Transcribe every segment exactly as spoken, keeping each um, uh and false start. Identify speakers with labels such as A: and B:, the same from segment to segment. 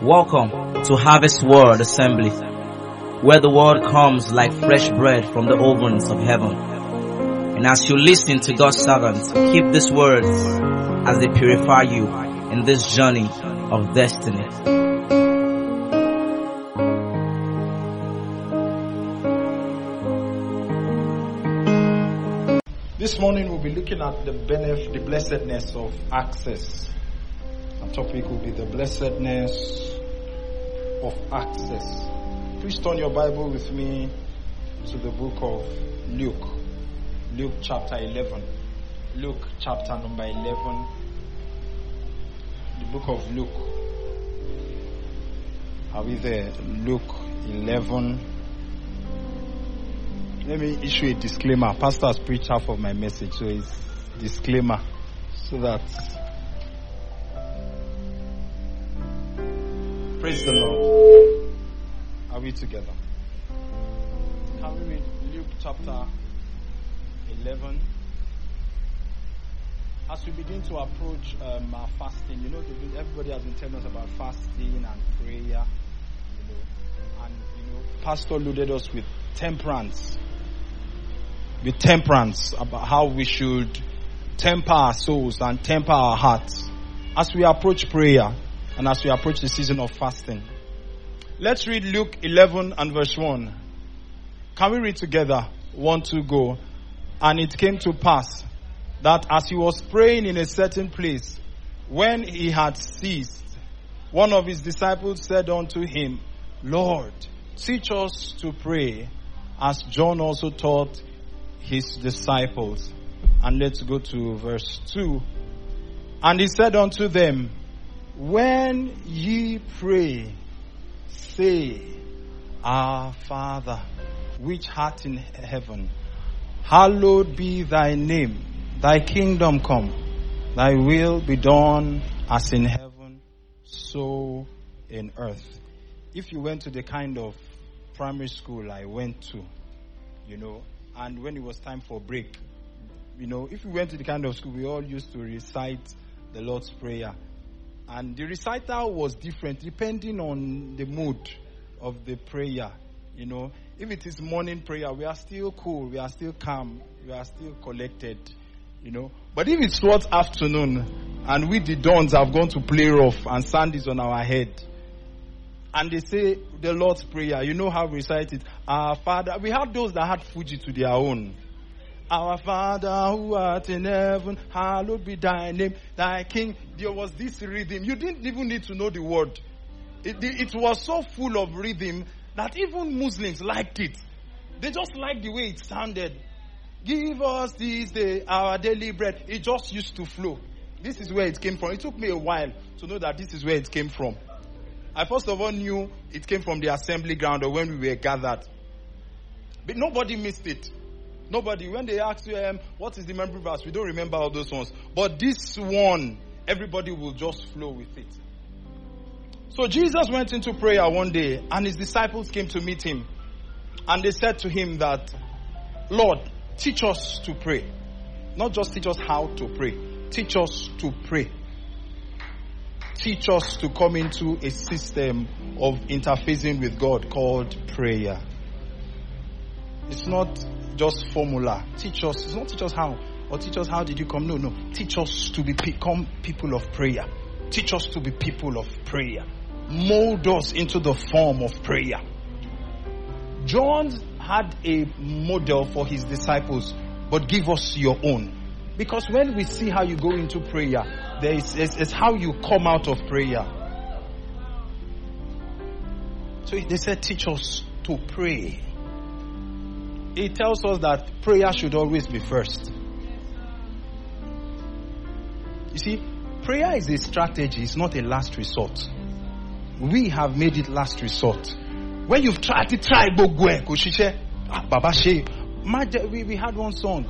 A: Welcome to Harvest Word Assembly, where the word comes like fresh bread from the ovens of heaven. And as you listen to God's servants, keep these words as they purify you in this journey of destiny.
B: This morning we'll be looking at the benefit, the blessedness of access. Our topic will be the blessedness of access. Please turn your Bible with me to the book of Luke. Luke chapter eleven. Luke chapter number eleven. The book of Luke. Are we there? Luke eleven. Let me issue a disclaimer. Pastor has preached half of my message, so it's disclaimer. So that... Praise the Lord. Are we together? Can we read Luke chapter eleven? As we begin to approach um, our fasting, you know, everybody has been telling us about fasting and prayer, you know, and you know, Pastor loaded us with temperance, with temperance about how we should temper our souls and temper our hearts as we approach prayer and as we approach the season of fasting. Let's read Luke eleven and verse one. Can we read together? One, two, go. And it came to pass that as he was praying in a certain place, when he had ceased, one of his disciples said unto him, Lord, teach us to pray, as John also taught his disciples. And let's go to verse two. And he said unto them, when ye pray, say, Our Father, which art in heaven, hallowed be thy name. Thy kingdom come. Thy will be done as in heaven, so in earth. If you went to the kind of primary school I went to, you know, and when it was time for break, you know, if we went to the kind of school, we all used to recite the Lord's Prayer. And the recital was different depending on the mood of the prayer, you know. If it is morning prayer, we are still cool, we are still calm, we are still collected, you know. But if it's towards afternoon, and we the dawns have gone to play rough, and sand is on our head, and they say the Lord's Prayer, you know how we recite it, Our Father. We had those that had Fuji to their own. Our Father who art in heaven, hallowed be thy name, thy king. There was this rhythm. You didn't even need to know the word. It, it was so full of rhythm that even Muslims liked it. They just liked the way it sounded. Give us this day our daily bread. It just used to flow. This is where it came from. It took me a while to know that this is where it came from. I first of all knew it came from the assembly ground or when we were gathered. But nobody missed it. Nobody. When they ask you, um, what is the memory verse? We don't remember all those ones. But this one, everybody will just flow with it. So Jesus went into prayer one day and his disciples came to meet him. And they said to him that, Lord, teach us to pray. Not just teach us how to pray. Teach us to pray. Teach us to come into a system of interfacing with God called prayer. It's not just formula. Teach us. It's not teach us how. Or teach us how did you come. No, no. Teach us to be, become people of prayer. Teach us to be people of prayer. Mold us into the form of prayer. John had a model for his disciples, but give us your own. Because when we see how you go into prayer, there is it's, it's how you come out of prayer. So they said, teach us to pray. It tells us that prayer should always be first. You see, prayer is a strategy, it's not a last resort. We have made it last resort. When you've tried to try, we, we had one song.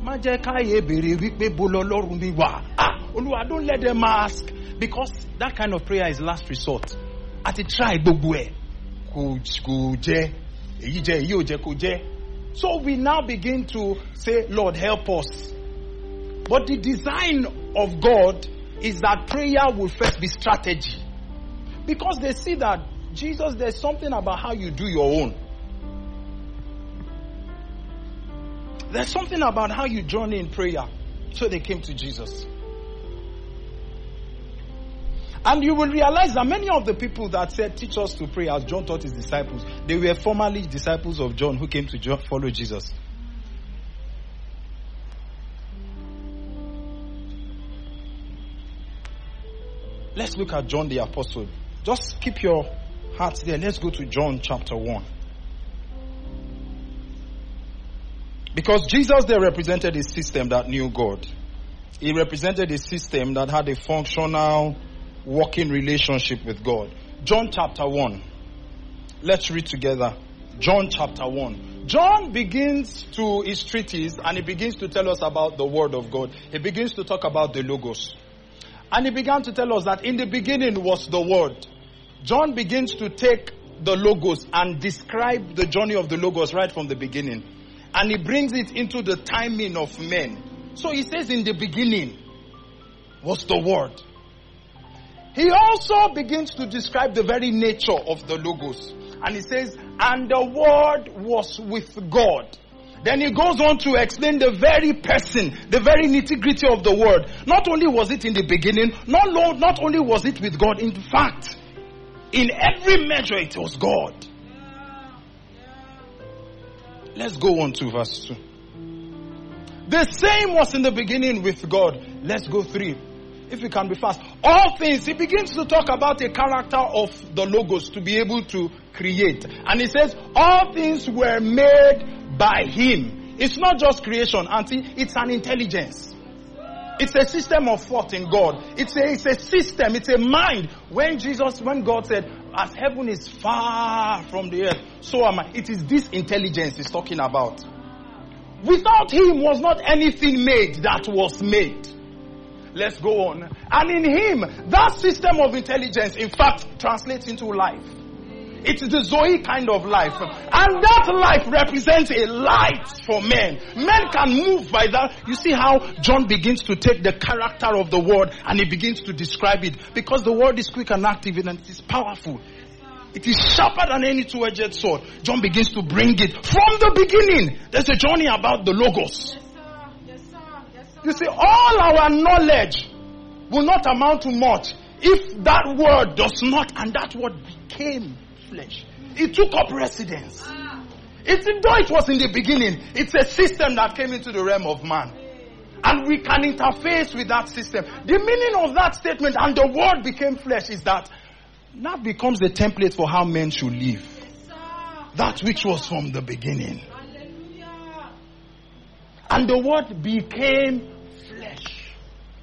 B: Oluwa, don't let them ask. Because that kind of prayer is last resort. At a try, so we now begin to say, Lord, help us. But the design of God is that prayer will first be strategy. Because they see that Jesus, there's something about how you do your own. There's something about how you journey in prayer. So they came to Jesus. And you will realize that many of the people that said, teach us to pray, as John taught his disciples, they were formerly disciples of John who came to John, follow Jesus. Let's look at John the Apostle. Just keep your hearts there. Let's go to John chapter one. Because Jesus there represented a system that knew God. He represented a system that had a functional, working relationship with God. John chapter one. Let's read together. John chapter one. John begins to his treatise and he begins to tell us about the Word of God. He begins to talk about the Logos. And he began to tell us that in the beginning was the Word. John begins to take the Logos and describe the journey of the Logos right from the beginning. And he brings it into the timing of men. So he says in the beginning was the Word. He also begins to describe the very nature of the Logos. And he says, and the Word was with God. Then he goes on to explain the very person, the very nitty-gritty of the Word. Not only was it in the beginning, not, not only was it with God, in fact, in every measure it was God. Let's go on to verse two. The same was in the beginning with God. Let's go three. If we can be fast. All things, he begins to talk about the character of the Logos to be able to create. And he says, all things were made by him. It's not just creation, auntie. It's an intelligence. It's a system of thought in God. It's a, it's a system. It's a mind. When Jesus, when God said, as heaven is far from the earth, so am I. It is this intelligence he's talking about. Without him was not anything made that was made. Let's go on. And in him, that system of intelligence, in fact, translates into life. It is the Zoe kind of life. And that life represents a light for men. Men can move by that. You see how John begins to take the character of the Word and he begins to describe it. Because the Word is quick and active and it is powerful. It is sharper than any two-edged sword. John begins to bring it from the beginning. There's a journey about the Logos. You see, all our knowledge will not amount to much if that Word does not, and that Word became flesh. It took up residence. It's, though it was in the beginning, it's a system that came into the realm of man. And we can interface with that system. The meaning of that statement, and the Word became flesh, is that now becomes the template for how men should live. That which was from the beginning. And the Word became flesh.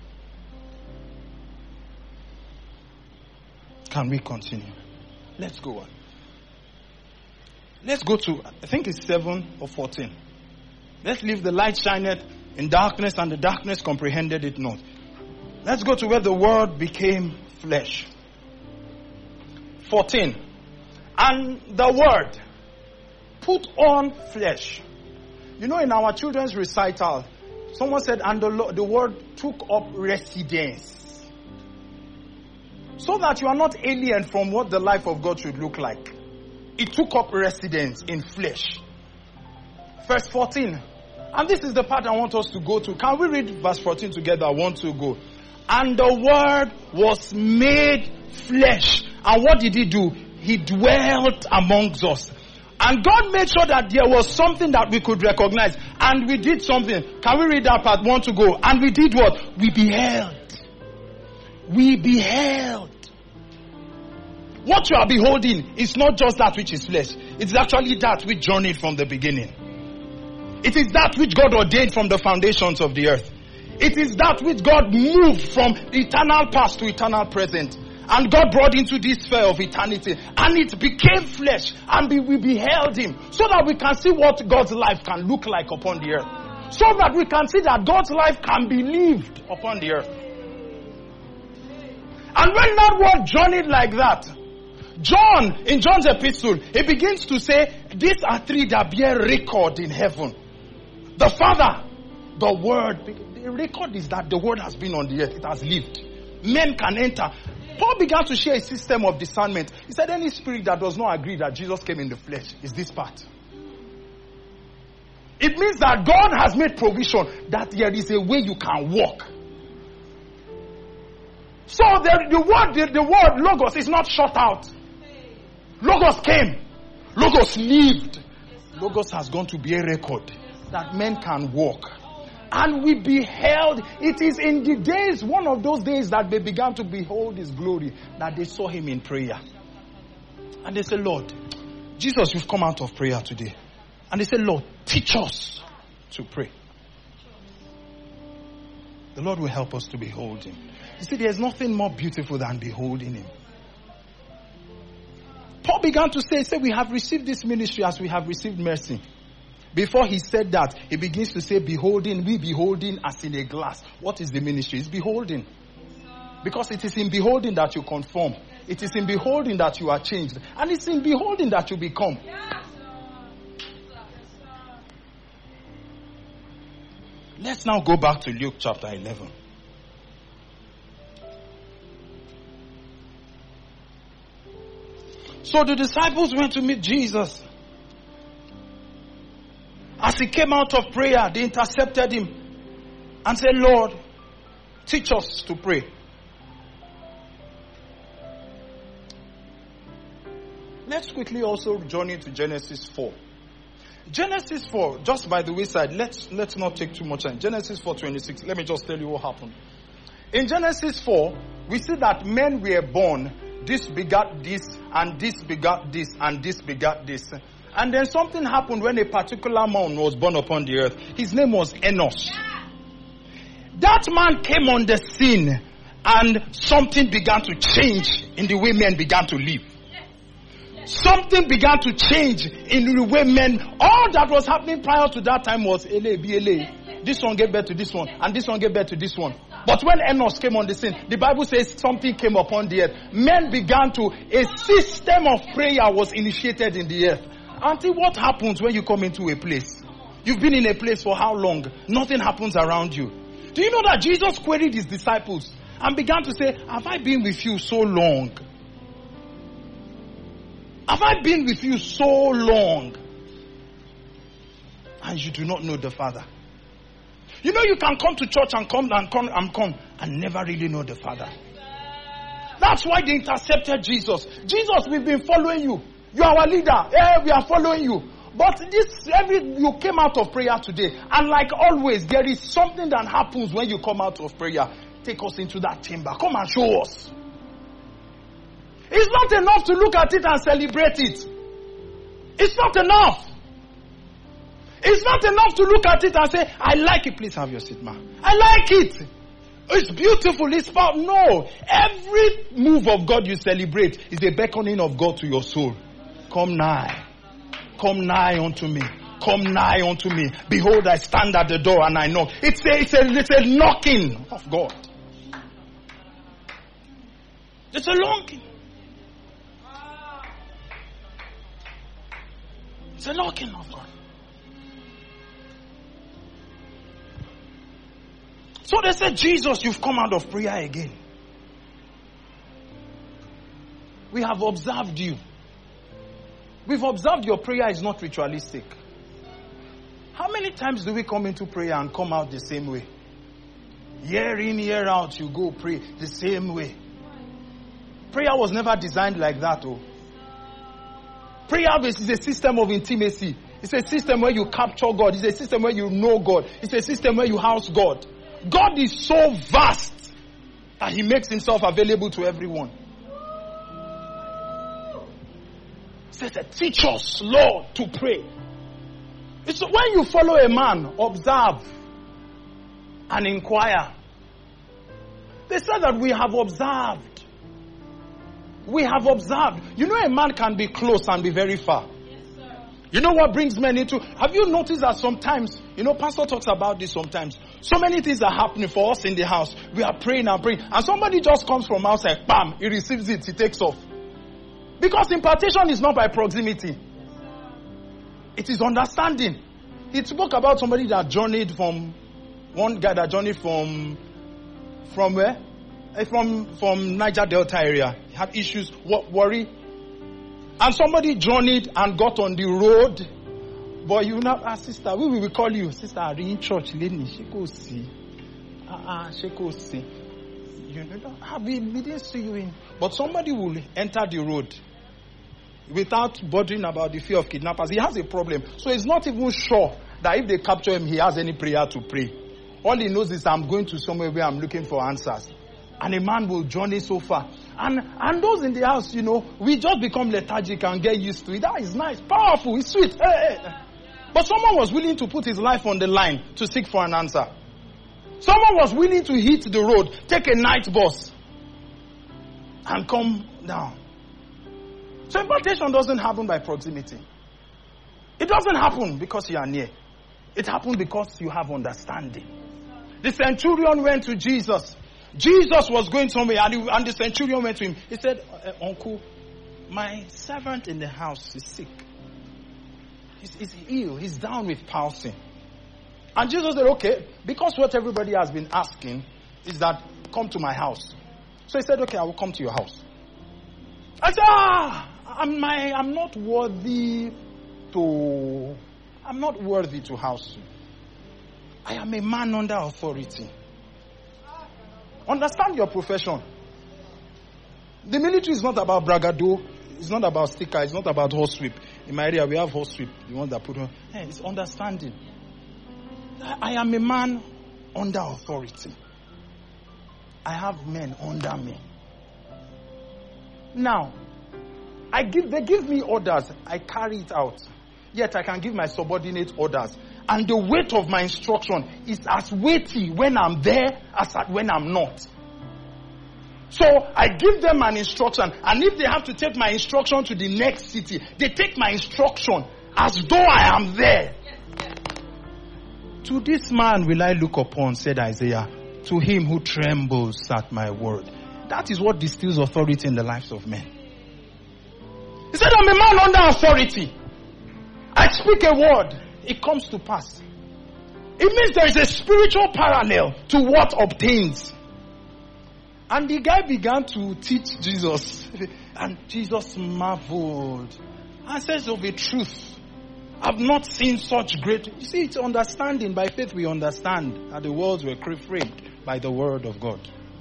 B: Can we continue? Let's go on. Let's go to, I think it's seven or fourteen. Let's leave the light shineth in darkness and the darkness comprehended it not. Let's go to where the Word became flesh. fourteen. And the Word put on flesh. You know, in our children's recital, someone said, and the, the Word took up residence. So that you are not alien from what the life of God should look like. It took up residence in flesh. Verse fourteen. And this is the part I want us to go to. Can we read verse fourteen together? I want to go. And the Word was made flesh. And what did he do? He dwelt amongst us. And God made sure that there was something that we could recognize. And we did something. Can we read that part? Want to go? And we did what? We beheld. We beheld. What you are beholding is not just that which is flesh. It's actually that which journeyed from the beginning. It is that which God ordained from the foundations of the earth. It is that which God moved from eternal past to eternal present. And God brought into this sphere of eternity. And it became flesh. And we beheld him. So that we can see what God's life can look like upon the earth. So that we can see that God's life can be lived upon the earth. And when that Word journeyed like that, John, in John's epistle, he begins to say, these are three that bear record in heaven. The Father, the Word. The record is that the Word has been on the earth. It has lived. Men can enter. Paul began to share a system of discernment. He said any spirit that does not agree that Jesus came in the flesh is this part. It means that God has made provision that there is a way you can walk. So the, the word, the, the word Logos is not shut out. Logos came. Logos lived. Logos has gone to be a record that men can walk. And we beheld, it is in the days, one of those days that they began to behold his glory, that they saw him in prayer. And they said, Lord, Jesus, you've come out of prayer today. And they said, Lord, teach us to pray. The Lord will help us to behold him. You see, there's nothing more beautiful than beholding him. Paul began to say, say, we have received this ministry as we have received mercy. Before he said that, he begins to say, beholding, we beholding as in a glass. What is the ministry? It's beholding. Because it is in beholding that you conform. It is in beholding that you are changed. And it's in beholding that you become. Let's now go back to Luke chapter eleven. So the disciples went to meet Jesus. As he came out of prayer, they intercepted him and said, Lord, teach us to pray. Let's quickly also journey to Genesis four. Genesis four, just by the wayside, let's, let's not take too much time. Genesis four twenty-six, let me just tell you what happened. In Genesis four, we see that men were born. This begat this, and this begat this, and this begat this. And then something happened when a particular man was born upon the earth. His name was Enos. That man came on the scene, and something began to change in the way men began to live. Something began to change in the way men, all that was happening prior to that time was L A, B L A. This one gave birth to this one, and this one gave birth to this one. But when Enos came on the scene, the Bible says something came upon the earth. Men began to, a system of prayer was initiated in the earth. Auntie, what happens when you come into a place? You've been in a place for how long? Nothing happens around you. Do you know that Jesus queried his disciples and began to say, have I been with you so long? Have I been with you so long? And you do not know the Father. You know, you can come to church and come and come and come and never really know the Father. That's why they intercepted Jesus. Jesus, we've been following you. You are our leader. Eh, we are following you. But this, every you came out of prayer today. And like always, there is something that happens when you come out of prayer. Take us into that chamber. Come and show us. It's not enough to look at it and celebrate it. It's not enough. It's not enough to look at it and say, I like it. Please have your seat, ma'am. I like it. It's beautiful. It's powerful. No. Every move of God you celebrate is a beckoning of God to your soul. Come nigh. Come nigh unto me. Come nigh unto me. Behold, I stand at the door and I knock. It's a, it's a, it's a knocking of God. It's a knocking. It's a knocking of God. So they said, Jesus, you've come out of prayer again. We have observed you. We've observed your prayer is not ritualistic. How many times do we come into prayer and come out the same way? Year in, year out, you go pray the same way. Prayer was never designed like that, oh. Prayer is a system of intimacy. It's a system where you capture God. It's a system where you know God. It's a system where you house God. God is so vast that he makes himself available to everyone. He says, teach us, Lord, to pray. It's when you follow a man, observe and inquire. They said that we have observed. We have observed. You know, a man can be close and be very far. Yes, sir. You know what brings men into... Have you noticed that sometimes, you know, Pastor talks about this sometimes. So many things are happening for us in the house. We are praying and praying. And somebody just comes from outside. Bam! He receives it. He takes off. Because impartation is not by proximity. It is understanding. He spoke about somebody that journeyed from... One guy that journeyed from... From where? from, from Niger Delta area. He had issues, worry. And somebody journeyed and got on the road. But you know, ah, sister, we will call you. Sister, are you in church? Lady, she go see. Ah, ah, she go see. You know, ah, we, we didn't see you in. But somebody will enter the road without bothering about the fear of kidnappers. He has a problem. So he's not even sure that if they capture him, he has any prayer to pray. All he knows is I'm going to somewhere where I'm looking for answers. And a man will journey so far. And and those in the house, you know, we just become lethargic and get used to it. That is nice, powerful, it's sweet. Hey, hey. But someone was willing to put his life on the line to seek for an answer. Someone was willing to hit the road, take a night bus, and come down. So impartation doesn't happen by proximity. It doesn't happen because you are near. It happens because you have understanding. The centurion went to Jesus. Jesus was going somewhere, and, he, and the centurion went to him. He said, Uncle, my servant in the house is sick. He's, he's ill. He's down with palsy. And Jesus said, okay, because what everybody has been asking is that, come to my house. So he said, okay, I will come to your house. I said, ah, I'm, my, I'm not worthy to, I'm not worthy to house you. I am a man under authority. Understand your profession. The military is not about bragado. It's not about sticker. It's not about horsewhip. In my area, we have horsewhip. The ones that put on. Hey, it's understanding. I am a man under authority. I have men under me. Now, I give. They give me orders. I carry it out. Yet I can give my subordinate orders. And the weight of my instruction is as weighty when I'm there as when I'm not. So I give them an instruction. And if they have to take my instruction to the next city, they take my instruction as though I am there. Yes, yes. To this man will I look upon, said Isaiah. To him who trembles at my word. That is what distills authority in the lives of men. He said, I'm a man under authority. I speak a word. It comes to pass. It means there is a spiritual parallel to what obtains. And the guy began to teach Jesus. And Jesus marveled. And says, of a truth, I've not seen such great... You see, it's understanding. By faith we understand that the worlds were framed by the word of God.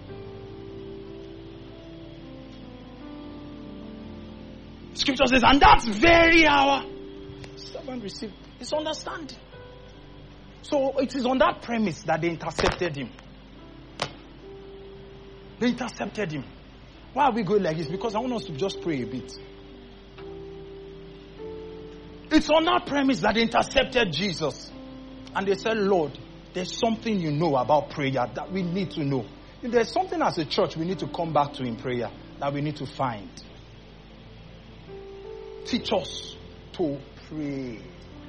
B: Scripture says, and that very hour, servant received. It's understanding. So it is on that premise that they intercepted him. They intercepted him. Why are we going like this? Because I want us to just pray a bit. It's on that premise that they intercepted Jesus. And they said, Lord, there's something you know about prayer that we need to know. If there's something as a church we need to come back to in prayer that we need to find. Teach us to pray.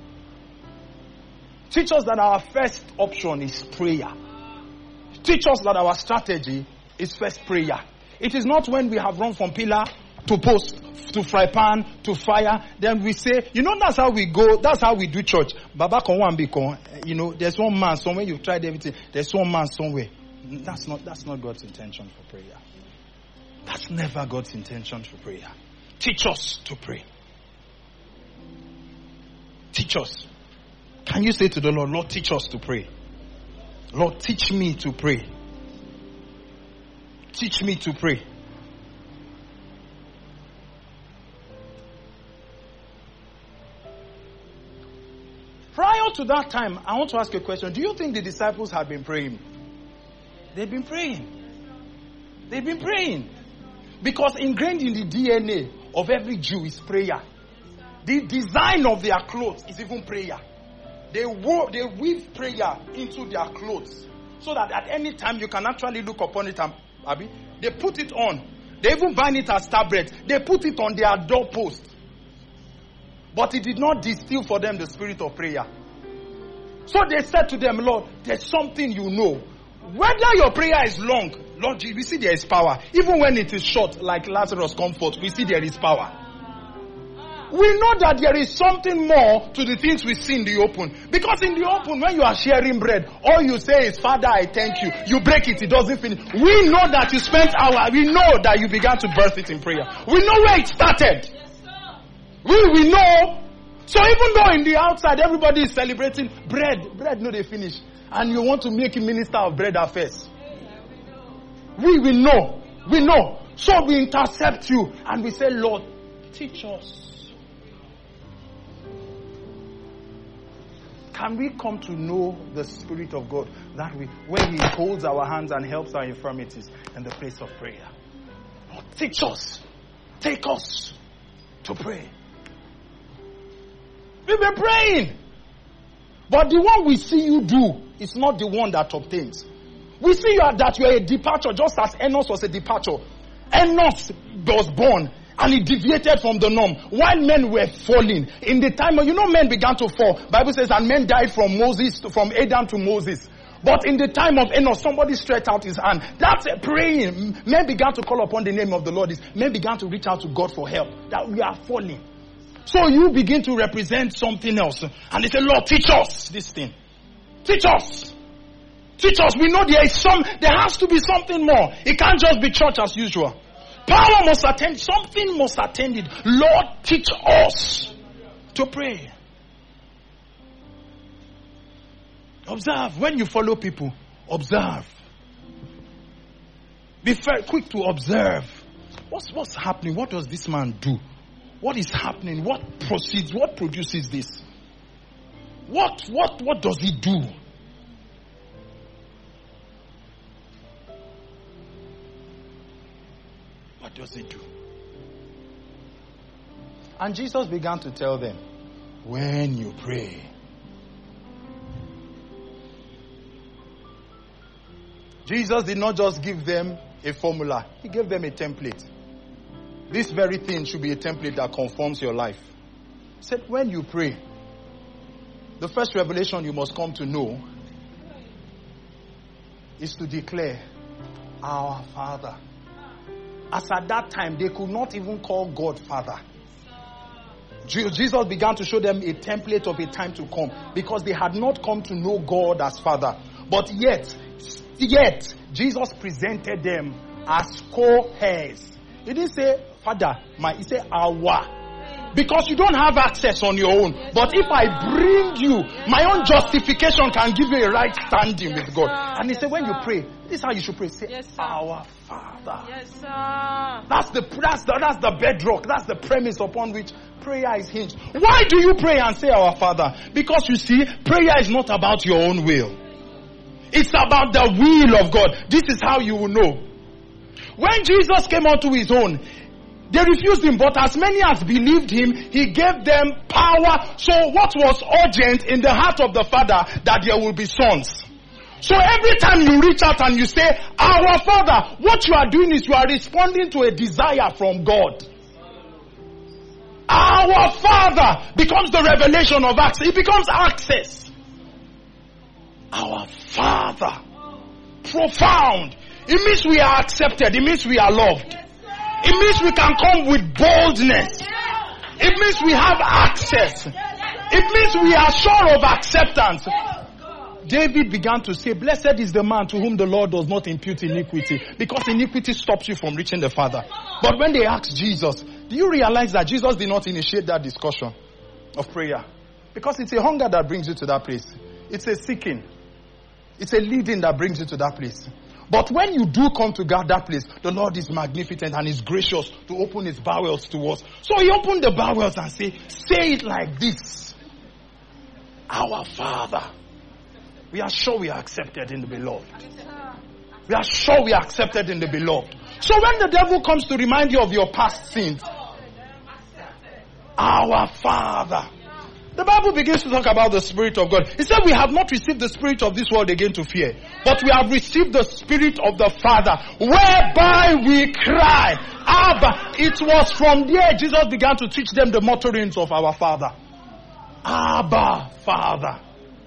B: Teach us that our first option is prayer. Teach us that our strategy is first prayer. It is not when we have run from pillar to post, to fry pan, to fire, then we say, you know, that's how we go, that's how we do church. Baba kon wan be kon, you know, there's one man somewhere, you've tried everything, there's one man somewhere. That's not, that's not God's intention for prayer. That's never God's intention for prayer. Teach us to pray. Teach us. Can you say to the Lord, Lord, teach us to pray. Lord, teach me to pray. Teach me to pray. Prior to that time, I want to ask a question. Do you think the disciples had been praying? They've been praying. They've been praying. Because ingrained in the D N A of every Jew is prayer. The design of their clothes is even prayer. They wove, they weave prayer into their clothes. So that at any time you can actually look upon it. And, Abby, they put it on. They even bind it as tabrets. They put it on their doorpost. But it did not distill for them the spirit of prayer. So they said to them, Lord, there's something you know. Whether your prayer is long, Lord, we see there is power. Even when it is short, like Lazarus' comfort, we see there is power. We know that there is something more to the things we see in the open. Because in the open, when you are sharing bread, all you say is, Father, I thank you. You break it, it doesn't finish. We know that you spent hours. We know that you began to birth it in prayer. We know where it started. We, we know. So even though in the outside, everybody is celebrating bread. Bread, no, they finish. And you want to make a minister of bread affairs. We, we know. We know. So we intercept you and we say, Lord, teach us. Can we come to know the Spirit of God that we, when He holds our hands and helps our infirmities in the place of prayer? Lord, teach us. Take us to pray. We've been praying. But the one we see you do is not the one that obtains. We see you are, that you are a departure, just as Enos was a departure. Enos was born and he deviated from the norm while men were falling. In the time, you know, men began to fall. Bible says, and men died from Moses, from Adam to Moses. But in the time of Enos, somebody stretched out his hand. That's praying. Men began to call upon the name of the Lord. Men began to reach out to God for help. That we are falling. So you begin to represent something else. And they say, Lord, teach us this thing. Teach us. Teach us. We know there is some, there has to be something more. It can't just be church as usual. Power must attend, something must attend it. Lord, teach us to pray. Observe. When you follow people, observe. Be very quick to observe. What's, what's happening? What does this man do? What is happening? What proceeds? What produces this? What, what, what does he do? What does he do? And Jesus began to tell them, when you pray, Jesus did not just give them a formula. He gave them a template. This very thing should be a template that conforms your life. He said, when you pray, the first revelation you must come to know is to declare, our Father. As at that time, they could not even call God Father. Jesus began to show them a template of a time to come because they had not come to know God as Father. But yet, yet, Jesus presented them as co-heirs. He didn't say, Father, my, he said, our. Because you don't have access on your own. But if I bring you, my own justification can give you a right standing with God. And he said, when you pray, this is how you should pray. Say, yes, our Father. Yes, sir. That's the, that's the, that's the bedrock. That's the premise upon which prayer is hinged. Why do you pray and say, our Father? Because you see, prayer is not about your own will. It's about the will of God. This is how you will know. When Jesus came unto his own, they refused him, but as many as believed him, he gave them power. So what was urgent in the heart of the Father, that there will be sons. So every time you reach out and you say, our Father, what you are doing is you are responding to a desire from God. Our Father becomes the revelation of access. It becomes access. Our Father. Profound. It means we are accepted. It means we are loved. It means we can come with boldness. It means we have access. It means we are sure of acceptance. David began to say, blessed is the man to whom the Lord does not impute iniquity, because iniquity stops you from reaching the Father. But when they asked Jesus, do you realize that Jesus did not initiate that discussion of prayer? Because it's a hunger that brings you to that place. It's a seeking. It's a leading that brings you to that place. But when you do come to God, that place, the Lord is magnificent and is gracious to open his bowels to us. So he opened the bowels and say, say it like this. Our Father. We are sure we are accepted in the beloved. We are sure we are accepted in the beloved. So when the devil comes to remind you of your past sins, our Father. The Bible begins to talk about the Spirit of God. It said we have not received the spirit of this world again to fear, but we have received the Spirit of the Father, whereby we cry, Abba. It was from there Jesus began to teach them the mutterings of our Father. Abba, Father.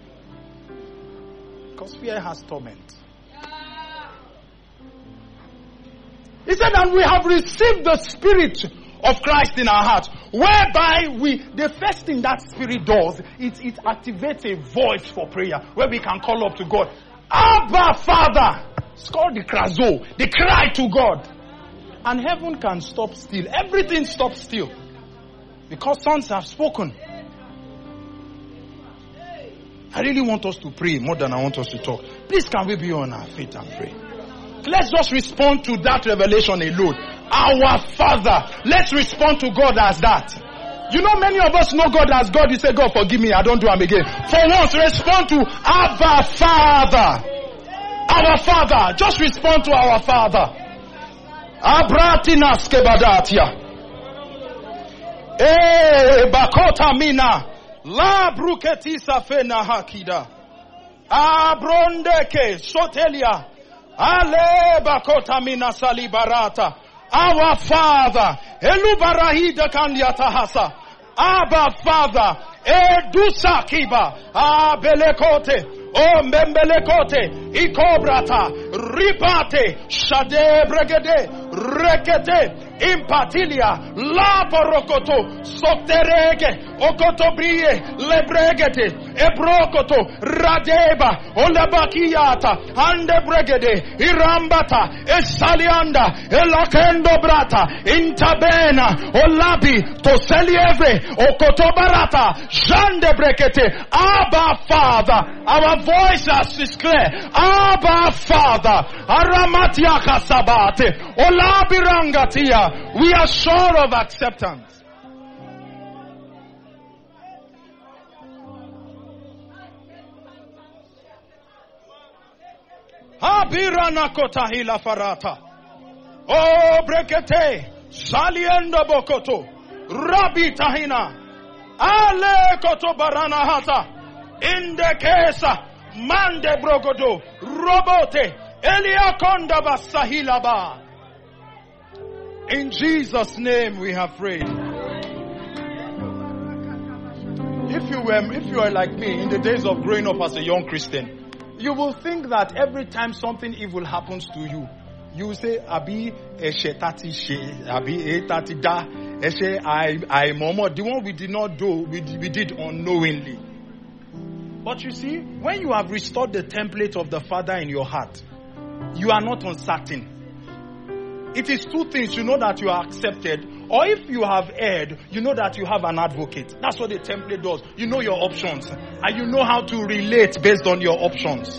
B: Because fear has torment. He said, and we have received the Spirit of Christ in our heart, whereby we, the first thing that Spirit does, it, it activates a voice for prayer, where we can call up to God. Abba, Father! It's called the krazo, the cry to God. And heaven can stop still. Everything stops still. Because sons have spoken. I really want us to pray more than I want us to talk. Please, can we be on our feet and pray? Let's just respond to that revelation alone. Our Father. Let's respond to God as that. You know, many of us know God as God. You say, God, forgive me, I don't do them again. For once, respond to Abba, Father. Our Father. Just respond to our Father. Abratinas kebadatia. Eh, bakota mina. La bruketisa fena hakida. Abrondeke sotelia. Ale bakota mina salibarata. Our Father. Elubarahida kandiata hasa. Abba Father. Edusa kiba. Abelekote. O mbembelekote. Ikobrata. Ripate. Shade bregede. Rekete. Impatilia, la porokoto, soterege, okotobrie, lebregete, ebrokoto, radeba, olabakiyata, ande bregede, irambata, esalianda, elakendo brata, intabena, olabi, toselieve, okotobarata, jande brekete, Abba Father, our voice is clear, Abba Father, aramatia kasabate, olabirangatia. We are sure of acceptance. Habirana kotahila farata. Oh brekete. Saliendo bokoto. Rabi tahina. Ale koto barana hata. Indekesa. Mande brogodo. Robote. Eliakonda basahila ba. In Jesus' name we have prayed. If you were, if you are like me in the days of growing up as a young Christian, you will think that every time something evil happens to you, you will say, Abi eshe tati she, Abi e tati da, eshe I I momo. The one we did not do, we we did unknowingly. But you see, when you have restored the template of the Father in your heart, you are not uncertain. It is two things. You know that you are accepted. Or if you have erred, you know that you have an advocate. That's what the template does. You know your options. And you know how to relate based on your options.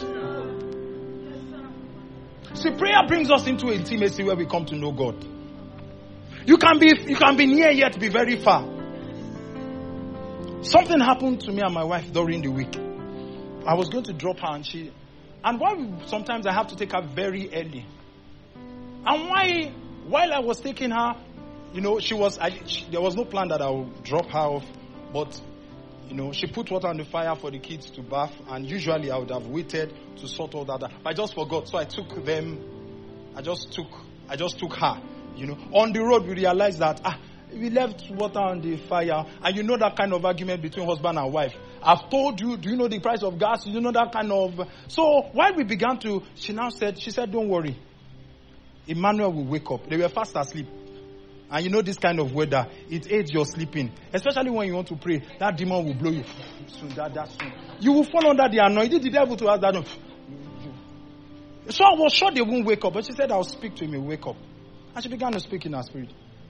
B: See, prayer brings us into intimacy where we come to know God. You can be, you can be near yet be very far. Something happened to me and my wife during the week. I was going to drop her and she... And why sometimes I have to take her very early. And why, while I was taking her, you know, she was, I, she, there was no plan that I would drop her off, but, you know, she put water on the fire for the kids to bath, and usually I would have waited to sort all that out. But I just forgot, so I took them, I just took, I just took her, you know. On the road, we realized that, ah, we left water on the fire, and you know that kind of argument between husband and wife. I've told you, do you know the price of gas? Do you know that kind of, so while we began to, she now said, she said, don't worry. Emmanuel will wake up. They were fast asleep. And you know this kind of weather, it aids your sleeping. Especially when you want to pray. That demon will blow you. Soon, that, that soon. You will fall under the anointing. The devil to ask that. So I was sure they won't wake up. But she said, I'll speak to him. He'll wake up. And she began to speak in her spirit.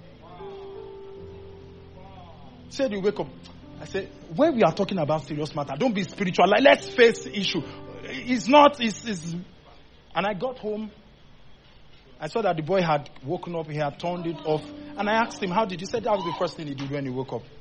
B: She said, you wake up. I said, when we are talking about serious matter, don't be spiritual. Like, let's face the issue. It's not, it's, it's... And I got home. I saw that the boy had woken up, he had turned it off. And I asked him, how did he? He said that was the first thing he did when he woke up.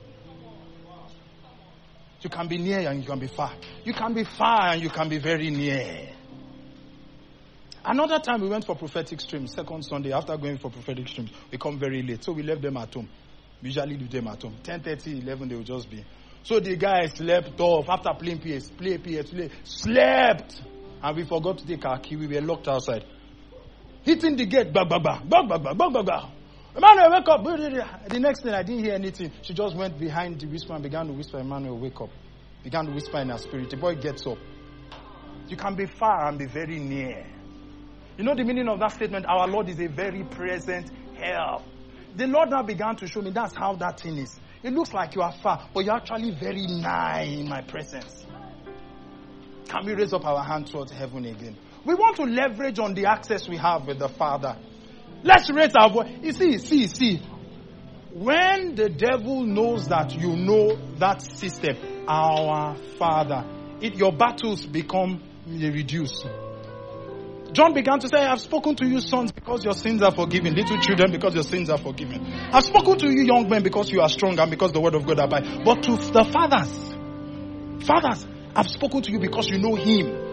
B: You can be near and you can be far. You can be far and you can be very near. Another time we went for prophetic streams, second Sunday, after going for prophetic streams, we come very late. So we left them at home. We usually leave them at home. ten thirty, eleven, they will just be. So the guy slept off after playing P S, play P S, play, slept. And we forgot to take our key. We were locked outside. Hitting the gate, bang, bang, bang, bang, bang, bang, bang, bang, bang. Emmanuel, wake up. The next thing, I didn't hear anything. She just went behind the whisper and began to whisper, Emmanuel, wake up. Began to whisper in her spirit. The boy gets up. You can be far and be very near. You know the meaning of that statement? Our Lord is a very present help. the Lord now began to show me that's how that thing is. It looks like you are far, but you're actually very nigh in my presence. Can we raise up our hand towards heaven again? We want to leverage on the access we have with the Father. Let's raise our voice. You see, see, see. When the devil knows that you know that system, our Father, it, your battles become reduced. John began to say, I've spoken to you sons because your sins are forgiven. Little children because your sins are forgiven. I've spoken to you young men because you are strong and because the word of God abides. But to the fathers, fathers, I've spoken to you because you know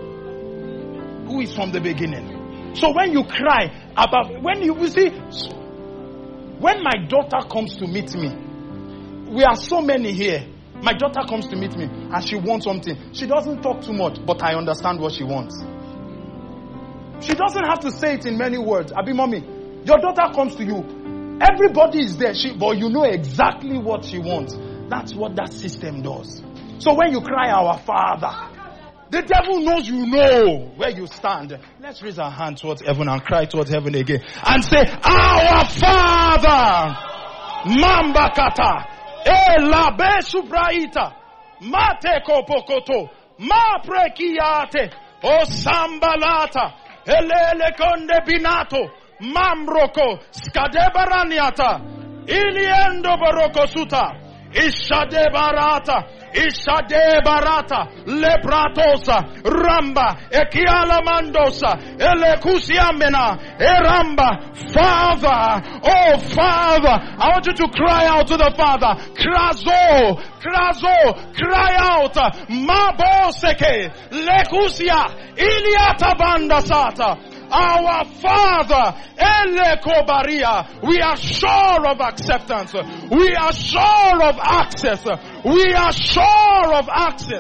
B: him who is from the beginning. So when you cry about, when you, you see, when my daughter comes to meet me, we are so many here. My daughter comes to meet me and she wants something. She doesn't talk too much, but I understand what she wants. She doesn't have to say it in many words. Abi mommy, your daughter comes to you. Everybody is there, she, but you know exactly what she wants. That's what that system does. So when you cry, our Father, the devil knows you know where you stand. Let's raise our hand towards heaven and cry towards heaven again. And say, our Father, Mambakata, Elabe Subraita, Mate Kopokoto, Ma Prekiate, O Sambalata, Elele Konde Binato, Mambroko, Skadebaraniata, Iliendo Baroko Suta, Ishade Barata, Ishade Barata, Lebratosa, Ramba, Ekiala Mandosa, Elekusiamena, Eramba, Father, oh Father, I want you to cry out to the Father, Krazo, Krazo, cry out, Maboseke, Lekusia, Iliata Bandasata. Our Father, Ele Kobaria, we are sure of acceptance. We are sure of access. We are sure of access.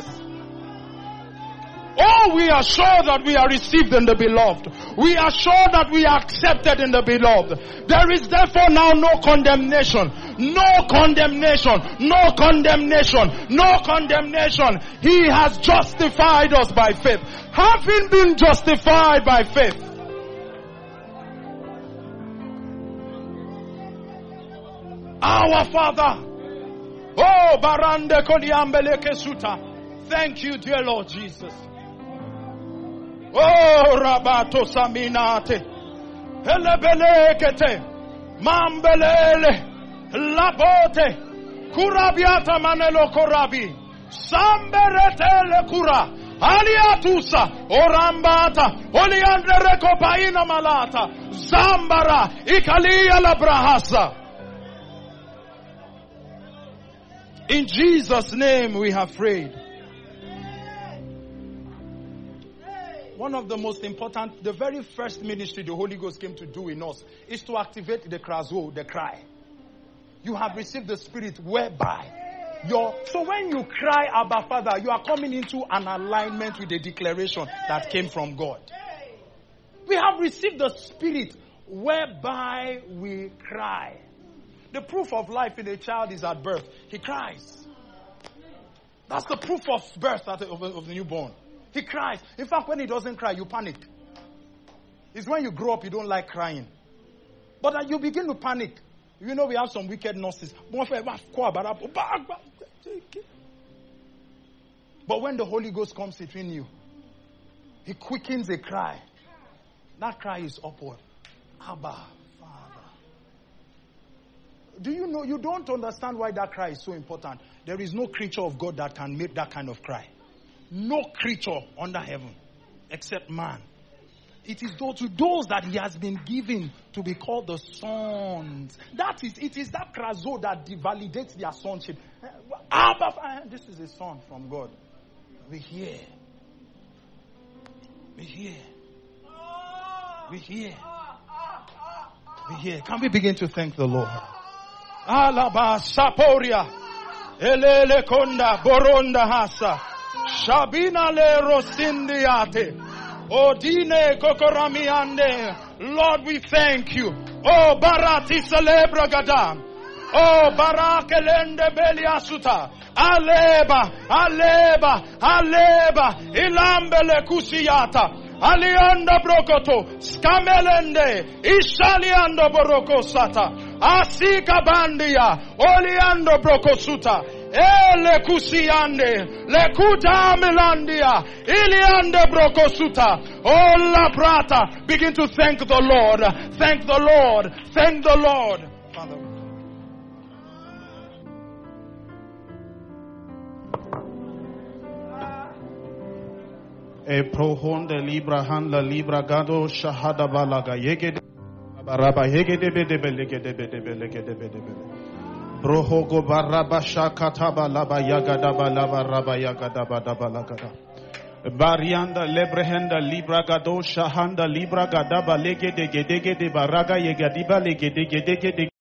B: Oh, we are sure that we are received in the beloved. We are sure that we are accepted in the beloved. There is therefore now no condemnation. No condemnation. No condemnation. No condemnation. He has justified us by faith. Having been justified by faith. Our Father. Oh, Barande Kodiambele Kesuta. Thank you, dear Lord Jesus. Oh, Rabato Saminate. Helebelekete. Mambelele. Labote. Kurabiata Manelo Korabi. Samberetele Kura. Aliatusa. Orambata. Oliandre Rekopaina Malata. Zambara. Ikalia Labrahasa. In Jesus' name we have prayed. One of the most important, the very first ministry the Holy Ghost came to do in us is to activate the krazo, the cry. You have received the Spirit whereby your, so when you cry, Abba Father, you are coming into an alignment with the declaration that came from God. We have received the Spirit whereby we cry. The proof of life in a child is at birth. He cries. That's the proof of birth of the newborn. He cries. In fact, when he doesn't cry, you panic. It's when you grow up, you don't like crying. But you begin to panic. You know, we have some wicked nurses. But when the Holy Ghost comes between you, he quickens a cry. That cry is upward. Abba. Do you know, you don't understand why that cry is so important. There is no creature of God that can make that kind of cry. No creature under heaven except man. It is those, to those that he has been given to be called the sons. That is, it is that krazo that validates their sonship. This is a son from God. We hear. We hear. We hear. We hear. Can we begin to thank the Lord? Alaba Saporia Elele Konda Boronda Hasa Shabina Le Rosindiate Odine Kokoramiande. Lord, we thank you. Oh Barati Celebra Gadam. Oh Barakelende Beliasuta. Aleba Aleba Aleba Ilambele Kusiata. Alianda Brokoto, Skamelende, Ishalianda Boroko Sata, Asika bandia. Oliando brokosuta. Ele kusiande. Lekuta melandia. Iliande brokosuta. Ola brata. Begin to thank the Lord. Thank the Lord. Thank the Lord. Father.
C: E prohonde libra hanla libra gado shahada balaga yegede baraba yegede bede belegede bede belegede bede bele broho go baraba shakata balaba yagada balaba raba yagada badaba lagada barianda lebrehenda libra gado shahanda libra gada balegede gede gede baraga yegadi balegede gede gede